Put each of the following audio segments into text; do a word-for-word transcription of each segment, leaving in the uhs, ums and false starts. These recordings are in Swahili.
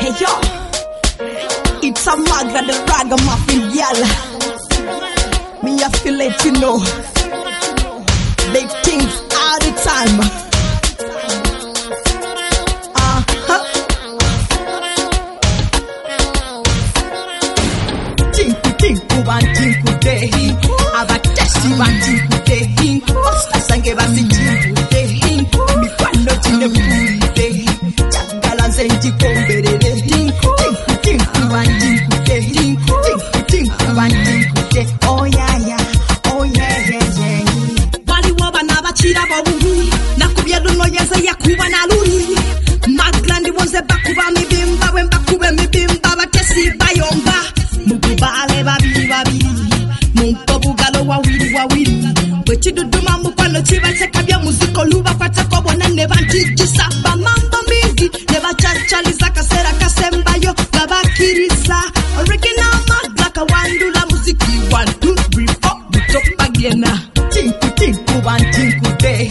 Hey yo, it's a Maga the ragamuffin girl. Me I feel let you know, big things all the time. Uh huh. Tinku tinku one tinku day, aba testi one tinku day. Osta sange basi tinku day, mi quando tine puri day. Changala zenji komberere. Tinku tinku one tinku day, tinku tinku one tinku day. Oh yeah yeah, oh yeah yeah yeah. Wali woba na bachira bawu, nakubye luno yenze yakuba na luri. Magrandi wonze bakuba mi bimba, when bakube mi bimba batesi bayomba. Mukubale babiri babiri, munkobugalo wawiri wawiri. Wechiduduma mukwano chiba chekabya muziko luba kwatako bona nebantijisa. Bamamba mizi, neba chachaliza kasera kasembayo gabakiriza. Original Maga wandula muziki one two three four mutopa gena. Tinku tinku one tinku day,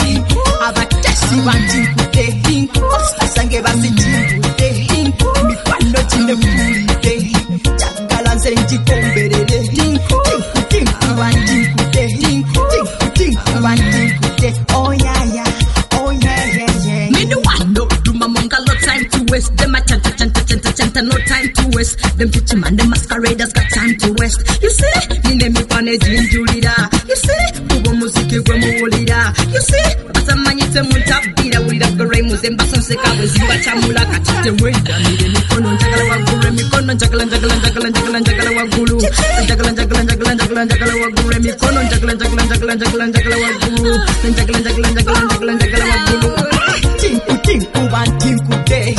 abatesi one tinku day. Osta sange basi tinku day, mikwano chine puri day. Changala zenji komberere. Tinku tinku one tinku day, tinku tinku one tinku day. Oh yeah yeah, oh yeah yeah yeah. Me no one no do my monga no time to waste. Them a chanta chanta chanta chanta no time to waste. Them teach man them masqueraders got time to waste. You see, me name me pane jinjulida. You see, ubo muziki gwe muwulira. You see, basamanyite muntabira wulira gore muzemba sonseka bweziba chamula katite wenda. Mire mikono njagala wagure mikono njagala njagala njagala njagala njagala wagulu. Njagala njagala njagala njagala njagala wagure mikono njagala njagala njagala njagala njagala wagulu. Njagala njagala njagala njagala njagala wagulu. Tinku tinku one tinku day,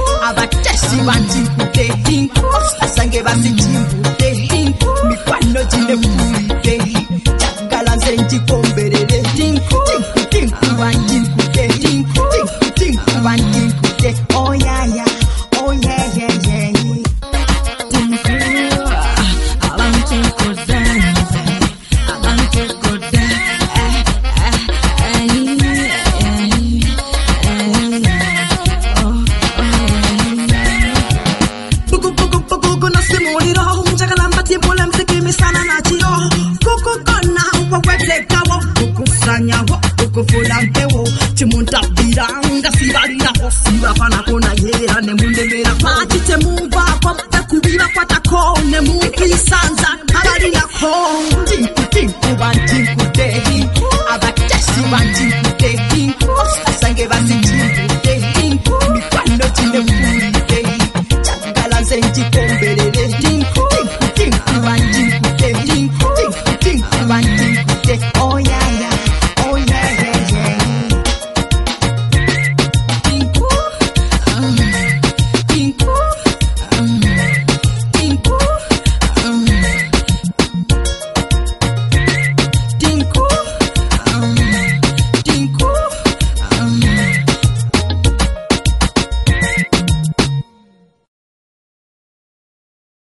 abatesi one tinku day. Osta sange basi tinku day, mikwano chine puri day. Changala zenji komberere. Tinku tinku tinku one tinku day, tinku tinku one tinku day. Oh yeah yeah, oh yeah yeah yeah. Tinku, I want to go dance. I want to go dance. Bugu bugu bugu no simuliro, njagala mbati mbole mziki misana na chiro. Kuku kona wawete kawo, kuku sanya wo, kuku fulante wo. Chimunta biranga sibarira ho, sibafana kona yera ne munde mera. Matite mumba kwa kubira kwa tako ne muki sanza abarira ho. Tinku tinku one tinku day, abatesi one tinku